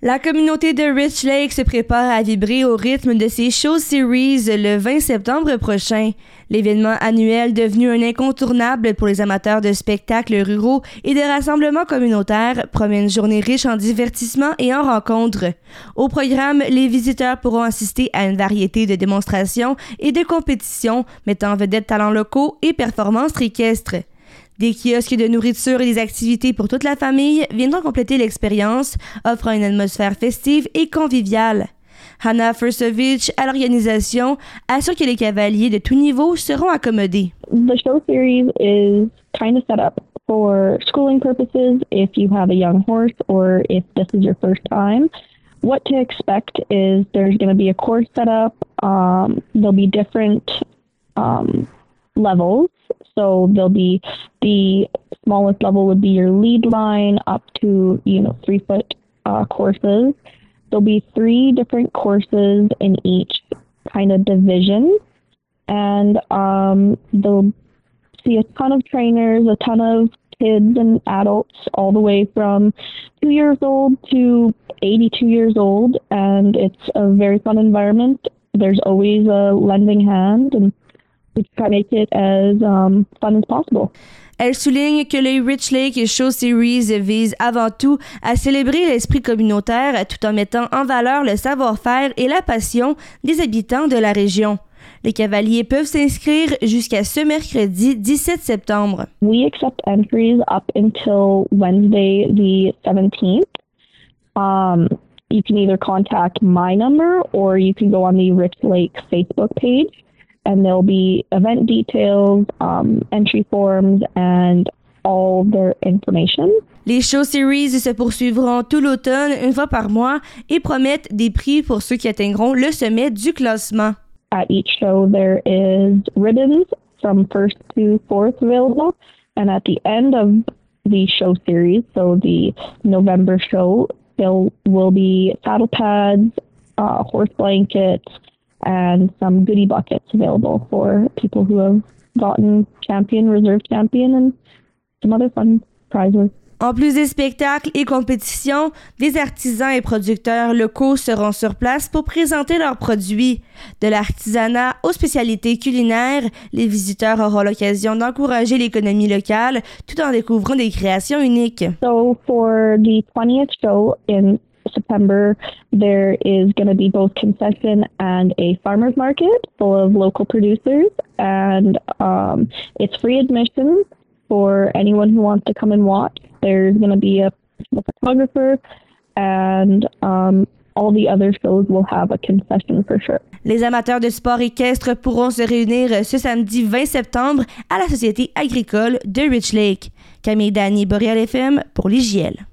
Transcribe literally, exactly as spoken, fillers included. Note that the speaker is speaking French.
La communauté de Rich Lake se prépare à vibrer au rythme de ses Show Series le vingt septembre prochain. L'événement annuel devenu un incontournable pour les amateurs de spectacles ruraux et de rassemblements communautaires promet une journée riche en divertissement et en rencontres. Au programme, les visiteurs pourront assister à une variété de démonstrations et de compétitions mettant en vedette talents locaux et performances équestres. Des kiosques de nourriture et des activités pour toute la famille viendront compléter l'expérience, offrant une atmosphère festive et conviviale. Hannah Fursovich, à l'organisation, assure que les cavaliers de tout niveau seront accommodés. The show series is kind of set up for schooling purposes if you have a young horse or if this is your first time. What to expect is there's going to be a course set up. Um, there'll be different um, levels. So there'll be the smallest level would be your lead line up to, you know, three foot uh, courses. There'll be three different courses in each kind of division. And um, they'll see a ton of trainers, a ton of kids and adults, all the way from two years old to eighty-two years old. And it's a very fun environment. There's always a lending hand, and we try to make it as um, fun as possible. Elle souligne que le Rich Lake Show Series vise avant tout à célébrer l'esprit communautaire tout en mettant en valeur le savoir-faire et la passion des habitants de la région. Les cavaliers peuvent s'inscrire jusqu'à ce mercredi dix-sept septembre. We accept entries up until Wednesday the seventeenth. Um, you can either contact my number or you can go on the Rich Lake Facebook page. And there'll be event details, um, entry forms, and all their information. Les show series se poursuivront tout l'automne, une fois par mois, et promettent des prix pour ceux qui atteindront le sommet du classement. At each show, there is ribbons from first to fourth available, and at the end of the show series, so the November show, there will be saddle pads, uh, horse blankets, and some goodie buckets available for people who have gotten champion, reserve champion, and some other fun prizes. En plus des spectacles et compétitions, des artisans et producteurs locaux seront sur place pour présenter leurs produits. De l'artisanat aux spécialités culinaires, les visiteurs auront l'occasion d'encourager l'économie locale tout en découvrant des créations uniques. So for the twentieth show in September, there is going to be both concession and a farmer's market full of local producers, and um, it's free admission for anyone who wants to come and watch. There's going to be a, a photographer, and um, all the other shows will have a concession for sure. Les amateurs de sport équestre pourront se réunir ce samedi vingt septembre à la Société agricole de Rich Lake. Camille Dany, Boréal F M pour l'I J L.